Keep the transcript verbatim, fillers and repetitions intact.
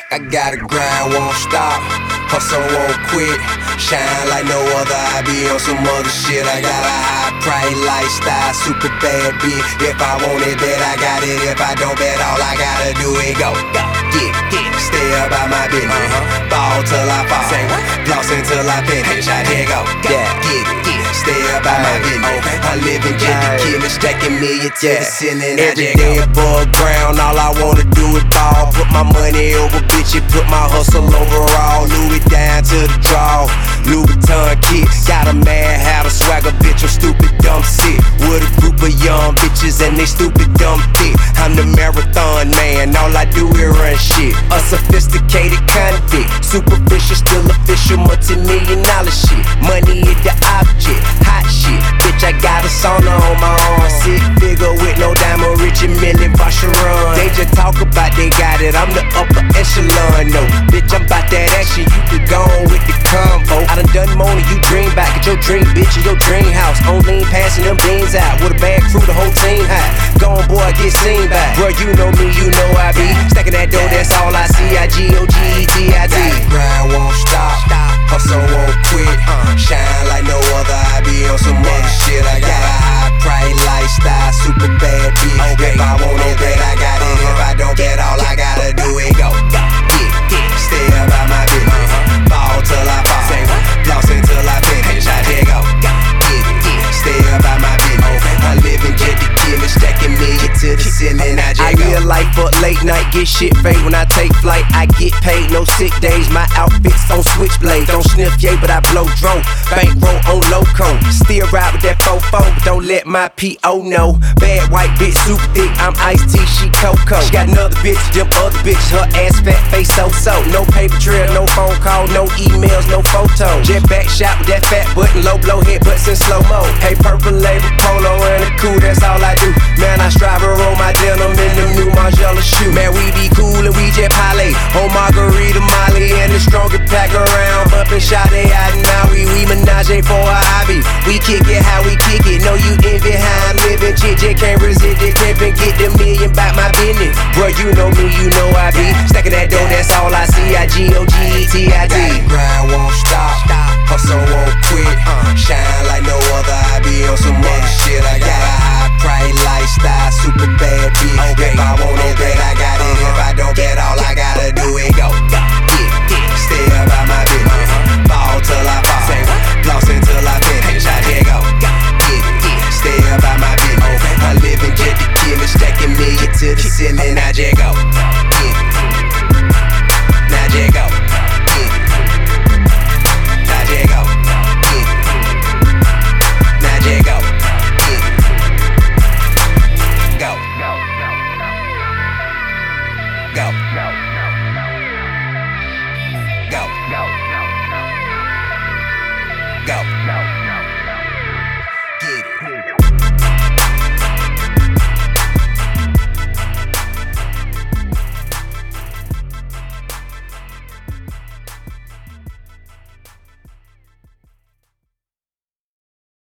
I gotta grind, won't stop, hustle won't quit. Shine like no other, I be on some other shit. I got a high price lifestyle, super bad bitch. If I want it, bet I got it. If I don't, bet all I gotta do is go, go, get, get. Stay about my business, uh-huh. Ball till I fall, say what? Floss until I finish. I here go, go, yeah. Get it, get it. Stay about my business, okay. I live in get the killing, stacking million to yeah. the ceiling. Every day above ground, all I wanna do is ball. Put my money over bitch, put my hustle overall. Louis down to the draw, Louis Vuitton kicks. Got a mad hat, a swagger bitch, I'm stupid dumb sick. With a group of young bitches and they stupid dumb thick. I'm the marathon man, all I do is run shit. A sophisticated convict, superficial, still official, multi-million dollar shit. Money is the object, hot shit. Bitch, I got a sauna on my arm. Sick figure with no diamond, rich and million Vacheron. They just talk about they got it, I'm the upper echelon. No, bitch, I'm about that action, you can go on with the convo. I done done more than you dream back. Get your dream bitch in your dream house. On lean passing them beans out. With a bag crew, the whole team high. Gone boy, get seen back. Bro, you know me, you know I be stacking that dough, that's all I see. I G O G E T I T. Grind won't stop, hustle won't quit. Shine like no other, I be on some other shit. I got a high price lifestyle, super bad bitch. If I want it, bet I got it. If I don't, bet all I gotta do is go, get, get. Stay about my business, ball till I fall, floss until I finish. I dare go, get, get. Stay about my business, I live in jet the killing, stacking million to the ceiling. I, I real life up late night, get shit fade. When I take flight, I get paid, no sick days. My outfits on switchblade, don't sniff yay, but I blow drone. Bankroll on loco, still ride with that fofo, but don't let my P O know. Bad white bitch, super thick, I'm iced tea, she cocoa. She got another bitch, them other bitches, her ass fat, face so-so. No paper trail, no phone call, no emails, no photos. Jet back shot with that fat button, low blow head butts in slow-mo. Hey, purple label, polo and a cool, that's all I do. Man, I strive to roll my denim in them new Margiela shoes. Man, we be cool and we jet parlay. On Margarita, Molly, and the strongest pack around. Bumpin' Sade out now, we, we menage for a hobby. We kick it how we kick it, know you envy how I'm living. Chick, just can't resist it, pimpin', get the million back my business. Bro, you know me, you know I be stacking that dough, that's all I see. I G O G E T I T. Grind won't stop, hustle won't quit. Shine like no other, I be on some other shit. I got a high price lifestyle, super bad bitch. If I want it, bet I got it. If I don't,